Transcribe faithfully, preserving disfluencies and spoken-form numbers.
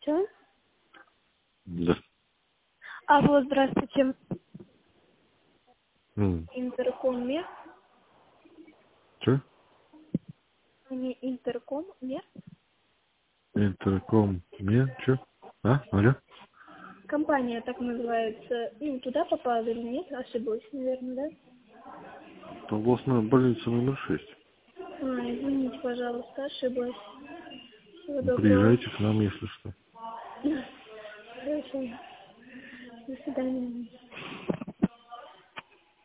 Алло. Да. Алло, здравствуйте. М. Интерком мер? Че? Не интерком мер? Интерком. Мне? Че? А? Алло? Компания так называется. Ну, туда попала или нет? Ошиблась, наверное, Это областная больница номер шесть. да? А, извините, пожалуйста, ошиблась. Всего доброго. Приезжайте к нам, если что. Хорошо. До свидания.